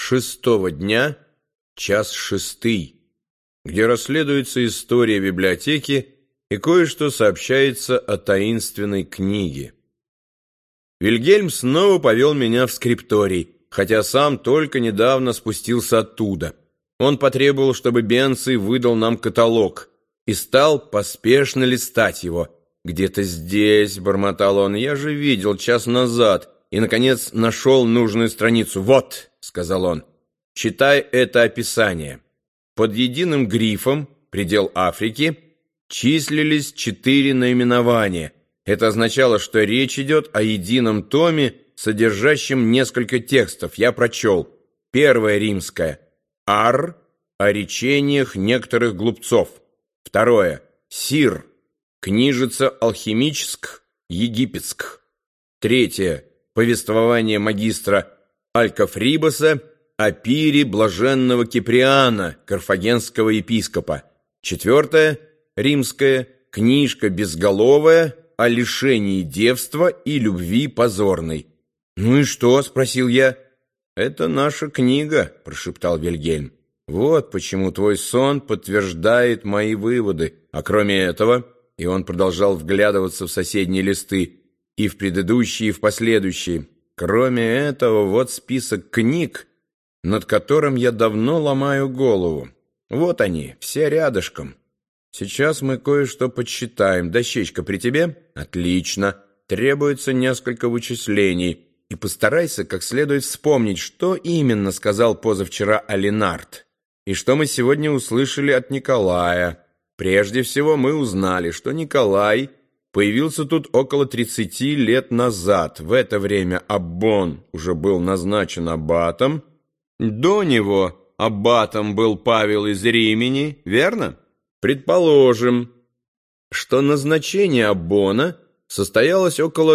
шестого дня, час шестый, где расследуется история библиотеки и кое-что сообщается о таинственной книге. Вильгельм снова повел меня в скрипторий, хотя сам только недавно спустился оттуда. Он потребовал, чтобы Бенций выдал нам каталог, и стал поспешно листать его. «Где-то здесь», — бормотал он, — «я же видел час назад», и, наконец, нашел нужную страницу. «Вот», — сказал он, — «читай это описание». Под единым грифом «Предел Африки» числились 4 наименования. Это означало, что речь идет о едином томе, содержащем несколько текстов. Я прочел. Первое римское «Ар» о речениях некоторых глупцов. Второе «Сир» книжица алхимическ, египетск. Третье повествование магистра Алькафрибоса о пире блаженного Киприана, карфагенского епископа. Четвертое римское книжка безголовая о лишении девства и любви позорной. «Ну и что?» — спросил я. «Это наша книга», — прошептал Вильгельм. «Вот почему твой сон подтверждает мои выводы. А кроме этого...» И он продолжал вглядываться в соседние листы, и в предыдущие, и в последующие. «Кроме этого, вот список книг, над которым я давно ломаю голову. Вот они, все рядышком. Сейчас мы кое-что подсчитаем. Дощечка при тебе? Отлично. Требуется несколько вычислений. И постарайся как следует вспомнить, что именно сказал позавчера Алинард, и что мы сегодня услышали от Николая. Прежде всего мы узнали, что Николай появился тут около 30 лет назад. В это время Аббон уже был назначен аббатом. До него аббатом был Павел из Римени, верно? Предположим, что назначение Аббона состоялось около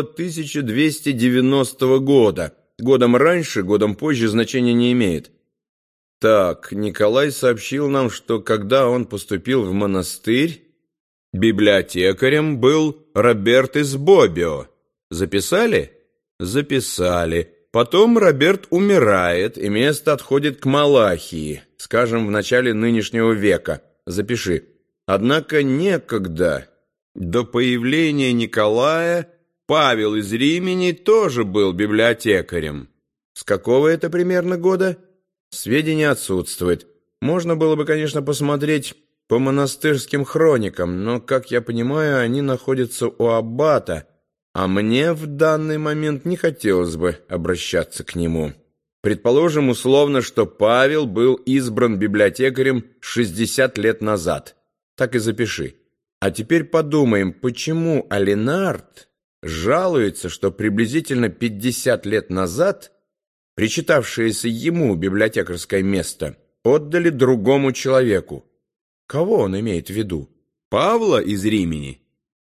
1290 года. Годом раньше, годом позже значения не имеет. Так, Николай сообщил нам, что когда он поступил в монастырь, библиотекарем был Роберт из Бобио. Записали? Записали. Потом Роберт умирает, и место отходит к Малахии, скажем, в начале нынешнего века. Запиши. Однако некогда, до появления Николая, Павел из Римени тоже был библиотекарем. С какого это примерно года? Сведения отсутствуют. Можно было бы, конечно, посмотреть по монастырским хроникам, но, как я понимаю, они находятся у аббата, а мне в данный момент не хотелось бы обращаться к нему. Предположим условно, что Павел был избран библиотекарем 60 лет назад. Так и запиши. А теперь подумаем, почему Алинард жалуется, что приблизительно 50 лет назад причитавшееся ему библиотекарское место отдали другому человеку. Кого он имеет в виду? Павла из Римени?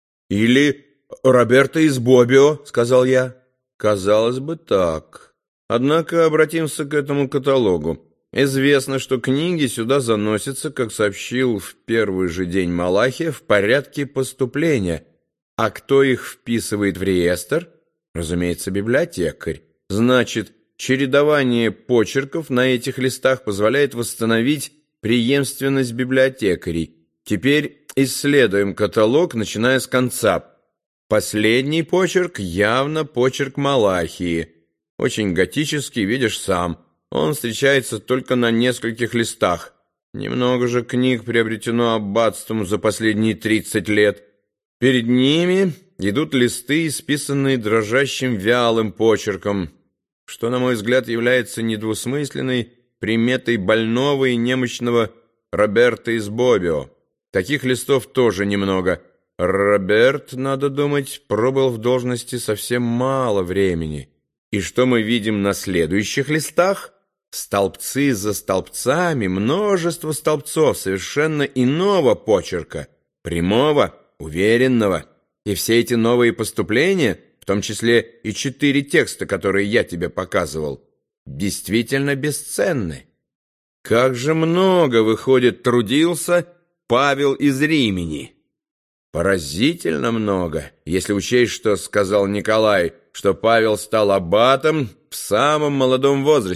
Или Роберта из Бобио, сказал я. Казалось бы, так. Однако обратимся к этому каталогу. Известно, что книги сюда заносятся, как сообщил в первый же день Малахия, в порядке поступления. А кто их вписывает в реестр? Разумеется, библиотекарь. Значит, чередование почерков на этих листах позволяет восстановить преемственность библиотекарей. Теперь исследуем каталог, начиная с конца. Последний почерк явно почерк Малахии. Очень готический, видишь сам. Он встречается только на нескольких листах. Немного же книг приобретено аббатством за последние 30 лет. Перед ними идут листы, исписанные дрожащим вялым почерком, что, на мой взгляд, является недвусмысленной приметой больного и немощного Роберта из Бобио. Таких листов тоже немного. Роберт, надо думать, пробыл в должности совсем мало времени. И что мы видим на следующих листах? Столбцы за столбцами, множество столбцов совершенно иного почерка, прямого, уверенного. И все эти новые поступления, в том числе и 4 текста, которые я тебе показывал, действительно бесценны. Как же много, выходит, трудился Павел из Римени. Поразительно много, если учесть, что сказал Николай, что Павел стал аббатом в самом молодом возрасте,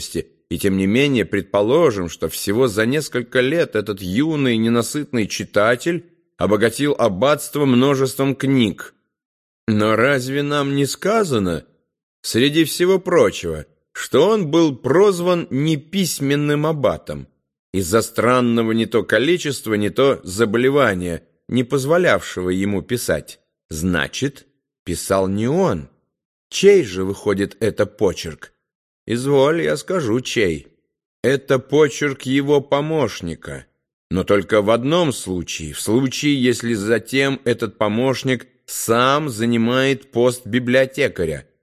и тем не менее предположим, что всего за несколько лет этот юный ненасытный читатель обогатил аббатство множеством книг. Но разве нам не сказано, среди всего прочего, что он был прозван неписьменным аббатом из-за странного не то количества, не то заболевания, не позволявшего ему писать? Значит, писал не он. Чей же, выходит, это почерк? Изволь, я скажу, чей. Это почерк его помощника. Но только в одном случае, в случае, если затем этот помощник сам занимает пост библиотекаря.